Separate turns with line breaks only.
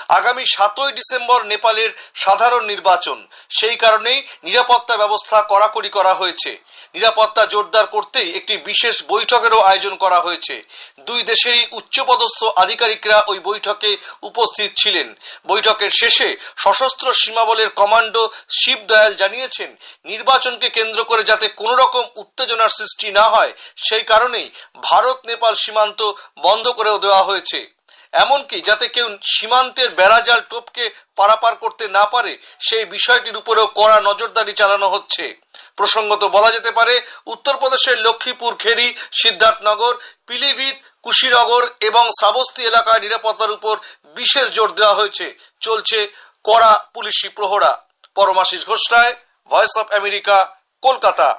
আগামী 7ই ডিসেম্বর নেপালের সাধারণ নির্বাচন, সেই কারণেই নিরাপত্তা ব্যবস্থা কড়াকড়ি করা হয়েছে। নিরাপত্তা জোরদার করতেই একটি বিশেষ বৈঠকেরও আয়োজন করা হয়েছে। দুই দেশেরই উচ্চপদস্থ আধিকারিকরা ওই বৈঠকে উপস্থিত ছিলেন। বৈঠকের শেষে সশস্ত্র সীমাবলের কমান্ডো শিব দয়াল জানিয়েছেন, নির্বাচনকে কেন্দ্র করে যাতে কোনো রকম উত্তেজনার সৃষ্টি না হয় সেই কারণেই ভারত নেপাল সীমান্ত বন্ধ করেও দেওয়া হয়েছে। এমনকি যাতে কেউ সীমান্তের বেড়াজাল টপকে পারাপার করতে না পারে সেই বিষয়টির উপরেও কড়া নজরদারি চালানো হচ্ছে। প্রসঙ্গত বলা যেতে পারে, উত্তরপ্রদেশের লক্ষ্মীপুর খেরি, সিদ্ধার্থনগর, পিলিভিত, কুশিনগর এবং শ্রাবস্তি এলাকায় নিরাপত্তার উপর বিশেষ জোর দেওয়া হয়েছে। চলছে কড়া পুলিশি প্রহরা। Paramashis Ghosh Roy, voice of America, Kolkata.